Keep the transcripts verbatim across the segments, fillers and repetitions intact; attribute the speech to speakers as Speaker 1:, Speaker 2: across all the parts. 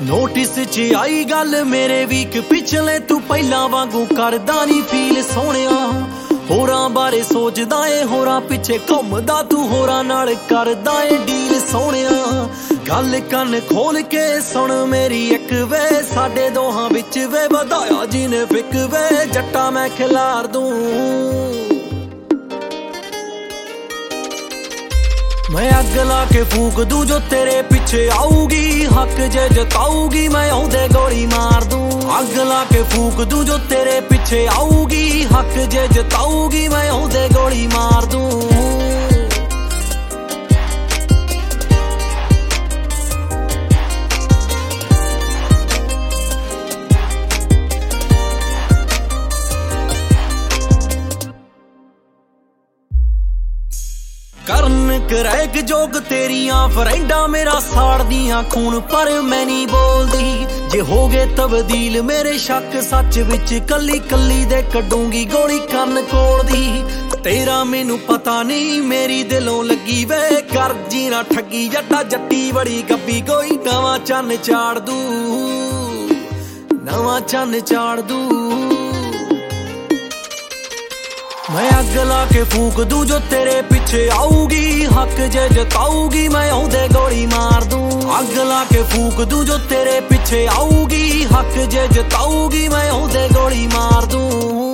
Speaker 1: Notice ਚ ਆਈ ਗੱਲ ਮੇਰੇ ਵੀਕ ਪਿਛਲੇ ਤੂੰ ਪਹਿਲਾਂ ਵਾਂਗੂ ਕਰਦਾ ਨਹੀਂ ਫੀਲ ਸੋਹਣਿਆ। ਹੋਰਾਂ ਬਾਰੇ ਸੋਚਦਾ ਏ ਹੋਰਾਂ ਪਿੱਛੇ ਘੁੰਮਦਾ ਤੂੰ ਹੋਰਾਂ ਨਾਲ ਕਰਦਾ ਏ ਡੀਲ ਸੋਹਣਿਆ। ਗੱਲ ਕੰਨ ਖੋਲ ਕੇ ਸੁਣ ਮੇਰੀ ਇੱਕ ਵੇ ਸਾਡੇ ਦੋਹਾਂ ਵਿੱਚ ਵੇ ਵਧਾਇਆ ਜਿਹਨੇ ਫਿੱਕ ਵੇ ਜੱਟਾ ਮੈਂ ਖਿਲਾਰ ਦੂੰ। मैं अग ला के फूक दूं जो तेरे पीछे आऊगी, हक जे जताऊगी मैं औदे गोली मार दूं। अग ला के फूक दूं जो तेरे पीछे आऊगी, हक जे जताऊगी मैं औदे गोली मार दूं। ਕਰਨ ਕਰੈਕ ਜੋਗ ਤੇਰੀਆਂ ਫਰੈਂਡਾਂ ਮੇਰਾ ਸਾੜਦੀਆਂ ਖੂਨ ਪਰ ਮੈਂ ਨਹੀਂ ਬੋਲਦੀ। ਜੇ ਹੋ ਗਏ ਤਬਦੀਲ ਮੇਰੇ ਸ਼ੱਕ ਸੱਚ ਵਿੱਚ ਕੱਲੀ ਕੱਲੀ ਦੇ ਕੱਢੂੰਗੀ ਗੋਲੀ ਕੰਨ ਕੋਲ ਦੀ। ਤੇਰਾ ਮੈਨੂੰ ਪਤਾ ਨਹੀਂ ਮੇਰੀ ਦਿਲੋਂ ਲੱਗੀ ਵੇ ਕਰ ਜੀ ਨਾ ਠੱਗੀ ਜੱਟਾ ਜੱਟੀ ਬੜੀ ਗੱਬੀ ਕੋਈ ਨਵਾਂ ਚੰਨ ਚਾੜ ਦੂ, ਨਵਾਂ ਚੰਨ ਚਾੜ ਦੂ। मैं अग ला के फूक दूं जो तेरे पीछे आऊगी, हक जे जताऊगी मैं औदे गोली मार दूं। अग ला के फूक दूं जो तेरे पीछे आऊगी, हक जे जताऊगी मैं औदे गोली मार दूं।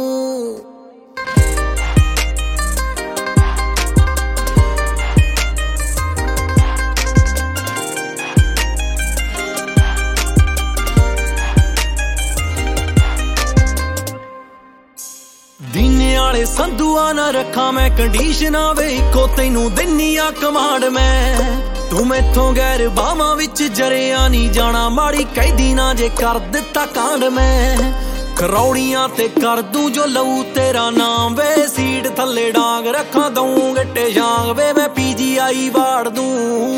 Speaker 1: ਦੀਨੇ ਵਾਲੇ ਸੰਧੂਆਂ ਨਾ ਰੱਖਾਂ ਮੈਂ ਕੰਡੀਸ਼ਨਾਂ ਵੇ ਇੱਕੋ ਤੈਨੂੰ ਦਿੰਨੀ ਆ ਕਮਾਂਡ ਮੈਂ। ਤੂੰ ਮੈਥੋਂ ਗੈਰ ਬਾਹਾਂ ਵਿੱਚ ਜਰਿਆ ਨਹੀਂ ਜਾਣਾ ਮਾੜੀ ਕਹਿਦੀ ਨਾ ਜੇ ਕਰ ਦਿੱਤਾ ਕਾਂਡ ਮੈਂ। ਕਰੌੜੀਆਂ ਤੇ ਕਰ ਦੂੰ ਜੋ ਲਊ ਤੇਰਾ ਨਾਮ ਵੇ ਸੀਟ ਥੱਲੇ ਡਾਂਗ ਰੱਖਾਂ ਦਊਂ ਗੱਟੇ ਜਾਂਗ ਵੇ ਮੈਂ ਪੀ ਜੀ ਆਈ ਵਾੜ ਦੂੰ,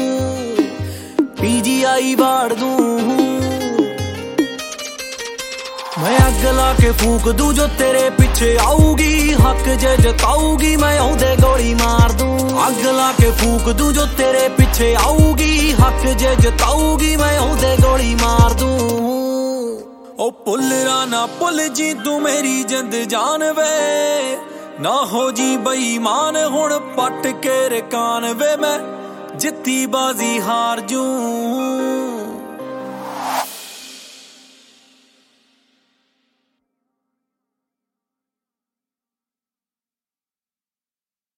Speaker 1: ਪੀ ਜੀ ਆਈ ਵਾੜ ਦੂੰ। मैं अग ला के फूक दूं जो तेरे पीछे आऊगी, हक जे जताऊगी मैं औदे गोली मार दूं। अग ला के फूक दूं जो तेरे पीछे आऊगी, हक जे जताऊगी मैं औदे गोली मार दूं। ओ पुलरा ना पुल जी तू मेरी जिंद जान वे ना हो जी बेईमान हुण पट के रकान वे मैं जित्ती बाजी हार जूं।